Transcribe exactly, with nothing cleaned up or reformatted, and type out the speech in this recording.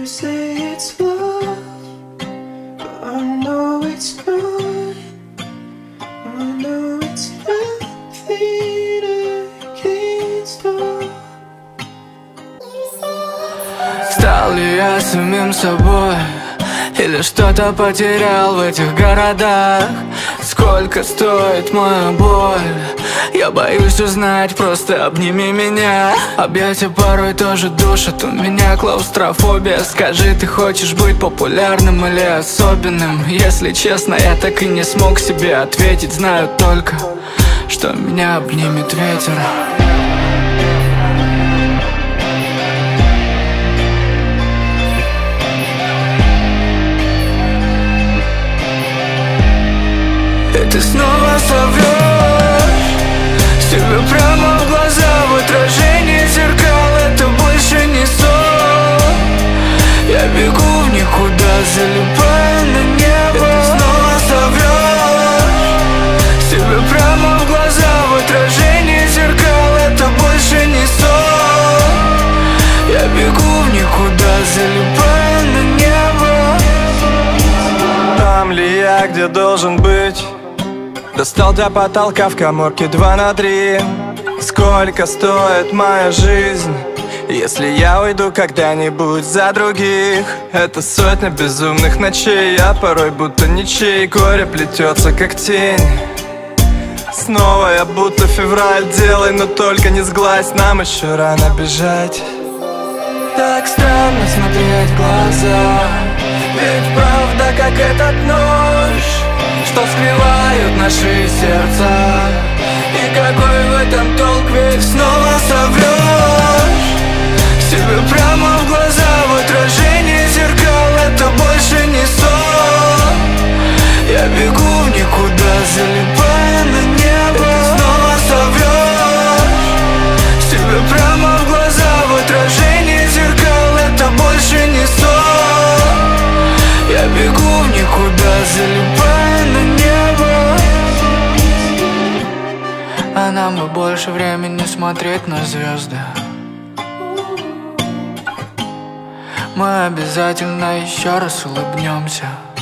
You say it's love, but I know it's not. I know it's nothing I can't stop. Стал ли я самим собой? Или что-то потерял в этих городах? Сколько стоит моя боль? Я боюсь узнать, просто обними меня. Объятия порой тоже душат, у меня клаустрофобия. Скажи, ты хочешь быть популярным или особенным? Если честно, я так и не смог себе ответить. Знаю только, что меня обнимет ветер. Ты снова соврешь себе прямо в глаза, в отражении зеркал. Это больше не сон. Я бегу в никуда, залипая на небо. Ты снова соврешь себе прямо в глаза, в отражении зеркал. Это больше не сон. Я бегу в никуда, залипая на небо. Там ли я, где должен быть? Достал до потолка в каморке два на три. Сколько стоит моя жизнь, если я уйду когда-нибудь за других? Это сотня безумных ночей, я порой будто ничей. Горе плетется как тень. Снова я будто февраль, делай, но только не сглазь. Нам еще рано бежать. Так странно смотреть в глаза, ведь правда как этот нож, что скрывают наши сердца. И какой в этом толк, ведь снова соврешь себе прямо в глаза, в отражении зеркал. Это больше не сон. Я бегу в никуда, залипая на небо. И ты снова соврешь себе прямо в глаза, в отражении зеркал. Это больше не сон. Я бегу в никуда, залипая на небо. А нам бы больше времени смотреть на звезды. Мы обязательно еще раз улыбнемся.